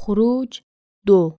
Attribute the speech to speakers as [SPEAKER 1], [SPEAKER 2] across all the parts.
[SPEAKER 1] خروج 2.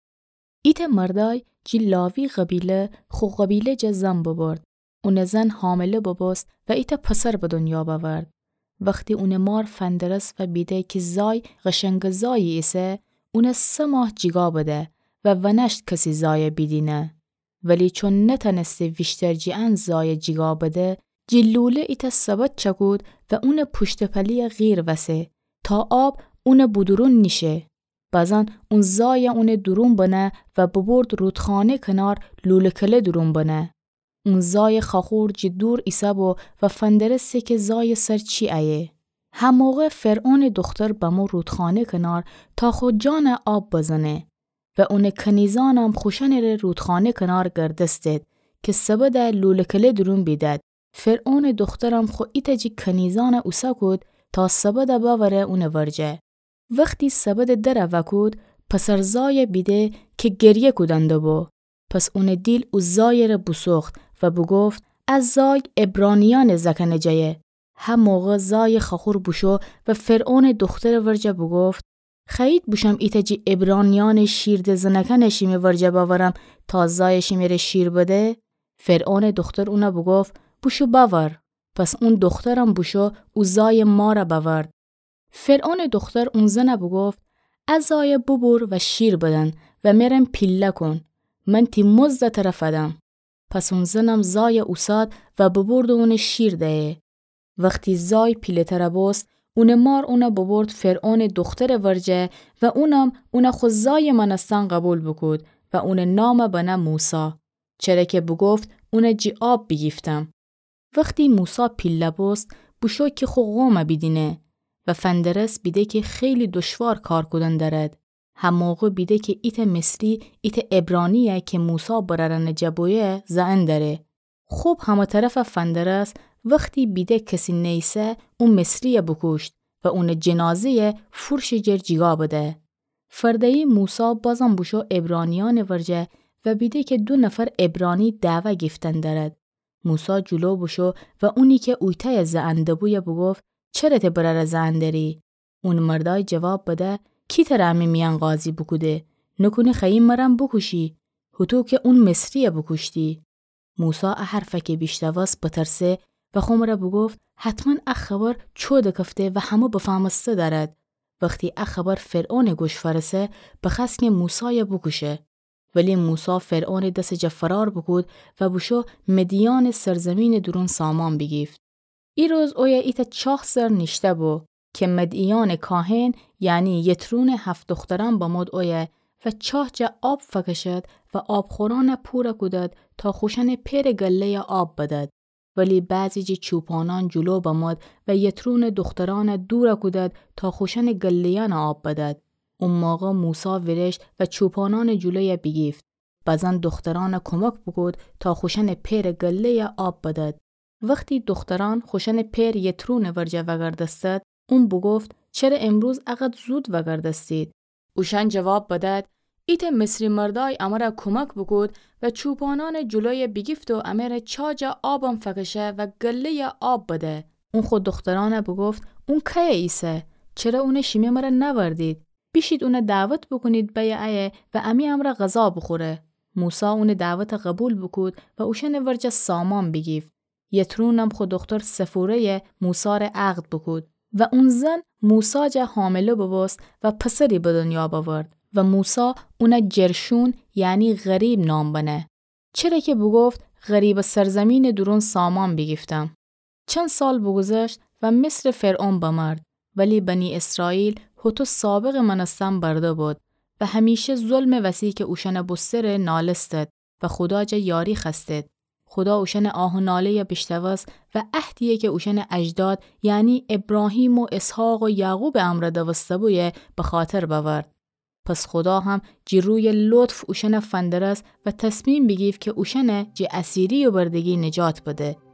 [SPEAKER 1] ایت مردای جی لاوی قبیله خو قبیله جه زن ببرد. اون زن حامله بباست و ایت پسر به دنیا بورد. وقتی اون مار فندرس و بیده که زای غشنگ زایی ایسه، اون 3 ماه جیگا بده و ونشت کسی زای بیدینه. ولی چون نتنسته ویشتر جیان زای جیگا بده، جی لوله ایت ثبت چکود و اون پشت پلی غیر وسه تا آب اون بدرون نیشه. بعضن اون زای اون درون بنه و ببرد رودخانه کنار لوله کله درون بنه. اون زای خاخور جی دور ایسابو و فندرسه که زای سر چی ایه. هم موقع فرعون دختر بمو رودخانه کنار تا خود جان آب بزنه و اون کنیزانم خوشن رودخانه کنار گردستید که سبد لوله کله درون بیدد. فرعون دخترم خو ایتا جی کنیزان اوسا کود تا سبد باوره اون ورجه. وقتی سبد در وکود پسر زای بیده که گریه کودنده بو. پس اون دیل او زای را بسوخت و بگفت از زای ابرانیان زکن جایه. هم موقع زای خاخور بوشو و فرعون دختر ورجه بگفت خیید بوشم ایتا جی ابرانیان شیرده زنکن شیمه ورجه باورم تا زای شیمه شیر بده. فرعون دختر اونا بگفت بوشو باور. پس اون دخترم بوشو او زای ما را باورد. فرعون دختر اون زنه بگفت از زای ببور و شیر بدن و میرم پیله کن. من تی مزد طرفدم. پس اون زنم زای اوساد و ببرد اون شیر ده. وقتی زای پیله ترباست اون مار اون ببرد فرعون دختر ورجه و اونم اون خود زای منستان قبول بکود و اون نام بنا موسی. چرا که بگفت اون جی آب بگیفتم. وقتی موسی پیله باست بوشو که خو قوم بیدینه و فندرس بیده که خیلی دشوار کار کدن دارد. هم موقع بیده که ایت مصری ایت ابرانیه که موسی برارن جبویه زعن داره. خوب همه طرف فندرس وقتی بیده کسی نیسه اون مصریه بکشت و اون جنازه فرش جرجیگا بده. فردهی موسی بازم بوشو ابرانیان ورجه و بیده که 2 نفر ابرانی دعوه گفتن دارد. موسی جلو بوشو و اونی که اویته زعنده بویه بگفت چرا ته برار زعندری؟ اون مردای جواب بده کی ترامی میان غازی بکوده؟ نکنه خییم مرم بکشی؟ هتو که اون مصریه بکشتی؟ موسی حرفه که بیشتواست بترسه و خمره بگفت حتما خبر چوده کفته و همه بفهمسته دارد. وقتی خبر فرعون گوش فرسه بخست که موسی بکشه. ولی موسی فرعون دست جفرار بکود و بوشو مدیان سرزمین درون سامان بگیفت. ای روز اویا ایتا 4 سر نشته بو که مدیان کاهن یعنی یترون 7 دختران بامود اویا و 4 جا آب فکشد و آبخوران پورا کدد تا خوشن پیر گله آب بدد. ولی بعضی جی چوپانان جلو بامود و یترون دختران دور کدد تا خوشن گلیان آب بدد. اون موقع موسی ورشت و چوپانان جلوی بگیفت. بعضن دختران کمک بگود تا خوشن پیر گله آب بدد. وقتی دختران خوشن پیر یترون ورجه وگردستد، اون بگفت چرا امروز اقد زود وگردستید؟ اوشن جواب بدد ایت مصری مردای امرا کمک بگود و چوپانان جلوی بگیفت و امر چاجا آبم فکشه و گله آب بده. اون خود دختران بگفت اون که ایسه؟ چرا اون شیمه مرا نوردید؟ بیشید اون دعوت بکنید بیعه و امی امرا غذا بخوره. موسی اون دعوت قبول بکود و اوشن ورجه سامان بگیفت. یترونم خود دختر سفوره موسار عقد بکود و اون زن موسی جا حامله بباست و پسری به دنیا باورد و موسی اون جرشون یعنی غریب نام بنه. چرا که بگفت غریب سرزمین درون سامان بگیفتم. چند سال بگذشت و مصر فرعون بمرد ولی بنی اسرائیل هتو سابق منستان برده بود و همیشه ظلم وسیع که اوشن بستر نالستد و خدا جا یاری خستد. خدا اوشن آه و ناله بشتوست و عهدیه که اوشن اجداد یعنی ابراهیم و اسحاق و یعقوب امر دوسته بویه به خاطر بورد. پس خدا هم جی روی لطف اوشن فندرست و تصمیم بگیف که اوشن جی اسیری و بردگی نجات بده.